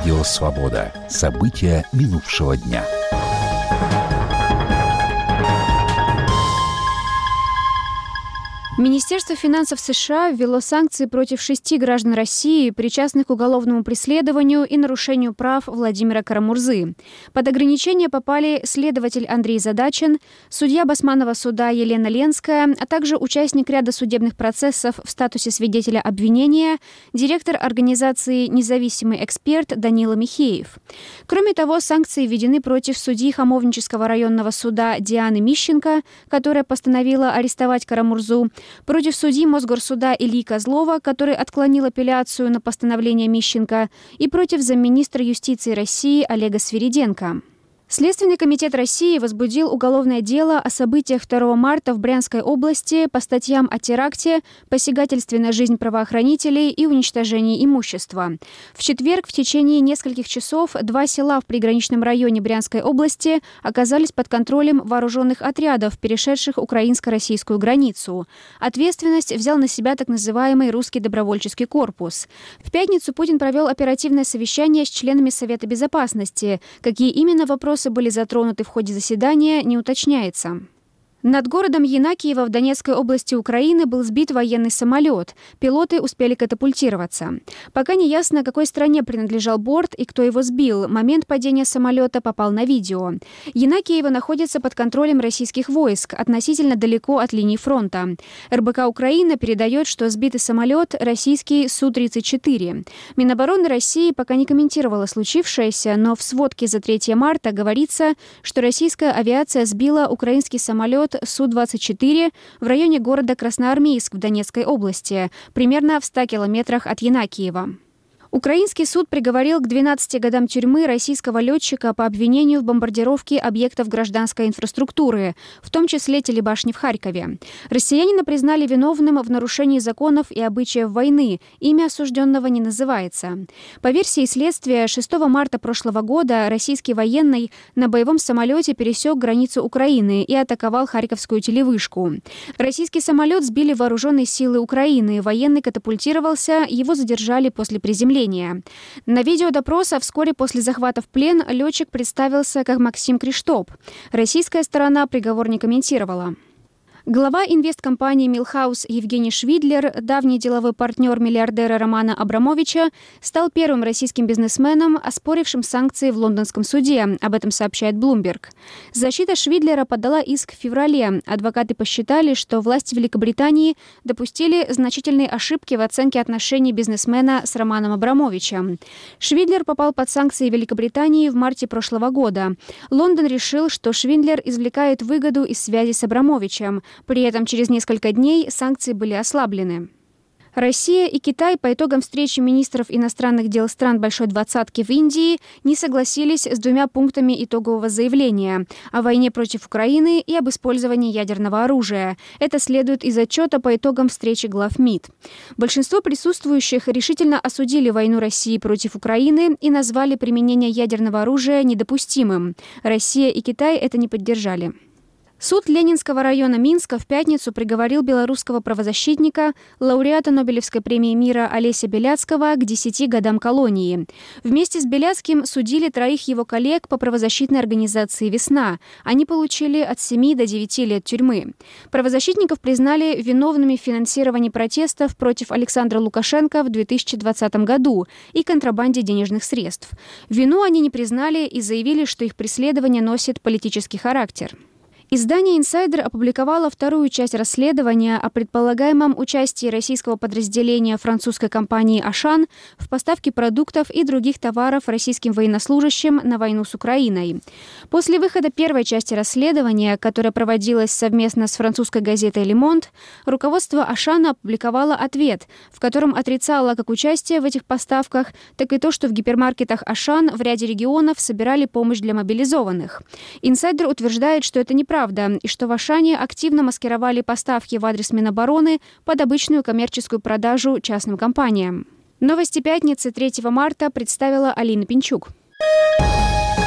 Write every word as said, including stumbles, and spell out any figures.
Радио «Свобода». События минувшего дня. Министерство финансов США ввело санкции против шести граждан России, причастных к уголовному преследованию и нарушению прав Владимира Карамурзы. Под ограничения попали следователь Андрей Задачин, судья Басманного суда Елена Ленская, а также участник ряда судебных процессов в статусе свидетеля обвинения, директор организации «Независимый эксперт» Данила Михеев. Кроме того, санкции введены против судьи Хамовнического районного суда Дианы Мищенко, которая постановила арестовать Карамурзу, против судьи Мосгорсуда Ильи Козлова, который отклонил апелляцию на постановление Мищенко, и против замминистра юстиции России Олега Свириденко. Следственный комитет России возбудил уголовное дело о событиях второго марта в Брянской области по статьям о теракте, посягательстве на жизнь правоохранителей и уничтожении имущества. В четверг в течение нескольких часов два села в приграничном районе Брянской области оказались под контролем вооруженных отрядов, перешедших украинско-российскую границу. Ответственность взял на себя так называемый «Русский добровольческий корпус». В пятницу Путин провел оперативное совещание с членами Совета безопасности. Какие именно вопросы были затронуты в ходе заседания, не уточняется. Над городом Янакиево в Донецкой области Украины был сбит военный самолет. Пилоты успели катапультироваться. Пока не ясно, какой стране принадлежал борт и кто его сбил. Момент падения самолета попал на видео. Янакиево находится под контролем российских войск, относительно далеко от линии фронта. эр бэ ка Украина передает, что сбитый самолет – российский Су тридцать четыре. Минобороны России пока не комментировала случившееся, но в сводке за третье марта говорится, что российская авиация сбила украинский самолет Су двадцать четыре в районе города Красноармейск в Донецкой области, примерно в ста километрах от Янакиева. Украинский суд приговорил к двенадцати годам тюрьмы российского летчика по обвинению в бомбардировке объектов гражданской инфраструктуры, в том числе телебашни в Харькове. Россиянина признали виновным в нарушении законов и обычаев войны. Имя осужденного не называется. По версии следствия, шестого марта прошлого года российский военный на боевом самолете пересек границу Украины и атаковал Харьковскую телевышку. Российский самолет сбили вооруженные силы Украины. Военный катапультировался, его задержали после приземления. На видео допроса вскоре после захвата в плен летчик представился как Максим Криштоп. Российская сторона приговор не комментировала. Глава инвесткомпании «Милхаус» Евгений Швидлер, давний деловой партнер миллиардера Романа Абрамовича, стал первым российским бизнесменом, оспорившим санкции в лондонском суде. Об этом сообщает Bloomberg. Защита Швидлера подала иск в феврале. Адвокаты посчитали, что власти Великобритании допустили значительные ошибки в оценке отношений бизнесмена с Романом Абрамовичем. Швидлер попал под санкции Великобритании в марте прошлого года. Лондон решил, что Швидлер извлекает выгоду из связи с Абрамовичем. При этом через несколько дней санкции были ослаблены. Россия и Китай по итогам встречи министров иностранных дел стран Большой Двадцатки в Индии не согласились с двумя пунктами итогового заявления о войне против Украины и об использовании ядерного оружия. Это следует из отчета по итогам встречи глав МИД. Большинство присутствующих решительно осудили войну России против Украины и назвали применение ядерного оружия недопустимым. Россия и Китай это не поддержали. Суд Ленинского района Минска в пятницу приговорил белорусского правозащитника, лауреата Нобелевской премии мира Олеся Беляцкого к десяти годам колонии. Вместе с Беляцким судили троих его коллег по правозащитной организации «Весна». Они получили от семи до девяти лет тюрьмы. Правозащитников признали виновными в финансировании протестов против Александра Лукашенко в две тысячи двадцатом году и контрабанде денежных средств. Вину они не признали и заявили, что их преследование носит политический характер. Издание «Инсайдер» опубликовало вторую часть расследования о предполагаемом участии российского подразделения французской компании «Ашан» в поставке продуктов и других товаров российским военнослужащим на войну с Украиной. После выхода первой части расследования, которая проводилась совместно с французской газетой «Le Monde», руководство «Ашана» опубликовало ответ, в котором отрицало как участие в этих поставках, так и то, что в гипермаркетах «Ашан» в ряде регионов собирали помощь для мобилизованных. «Инсайдер» утверждает, что это неправда, и что в Ашане активно маскировали поставки в адрес Минобороны под обычную коммерческую продажу частным компаниям. Новости пятницы третьего марта представила Алина Пинчук.